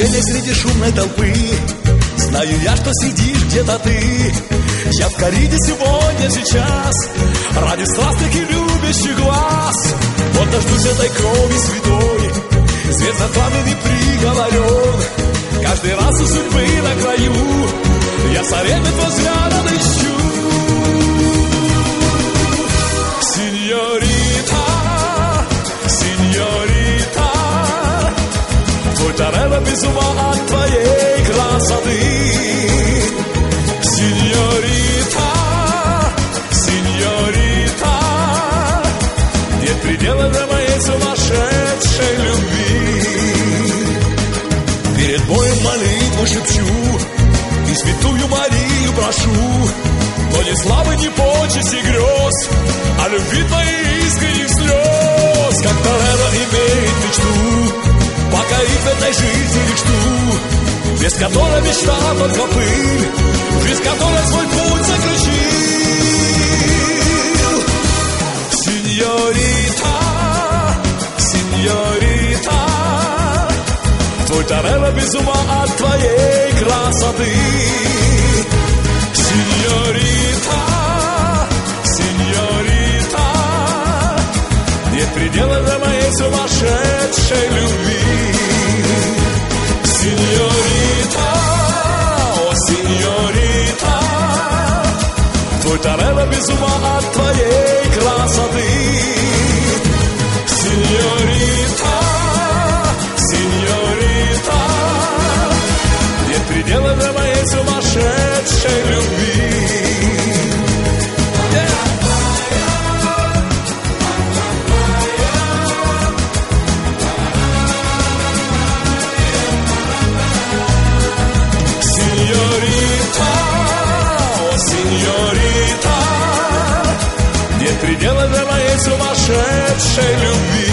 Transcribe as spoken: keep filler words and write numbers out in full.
движение среди шумной толпы. Знаю я, что сидишь где-то ты. Я в кориде сегодня, сейчас, ради страстных и любящих глаз. Вот дождусь этой крови святой, свет над пламени приговорен. Каждый раз у судьбы на краю я совет этого взгляда ищу. Синьорита, синьорита, твой Торелло без ума от твоей красоты. Синьорита, синьорита, нет предела для моей сумасшедшей любви. Перед боем молитву шепчу и святую Марию прошу, но ни славы, ни почести грез, а любви твоей искренних слез. Как Торелло имеет мечту покорить в этой жизни лишь ту, без которой мечта только пыль, без которой свой путь заключил. Синьорита, синьорита, твой Торелло без ума от твоей красоты. Синьорита, синьорита, нет предела для моей сумасшедшей любви. Синьорита, о, синьорита, твой Торелло без ума от твоей красоты. Синьорита, синьорита, нет предела для моей сумасшедшей любви. Предела для моей сумасшедшей любви.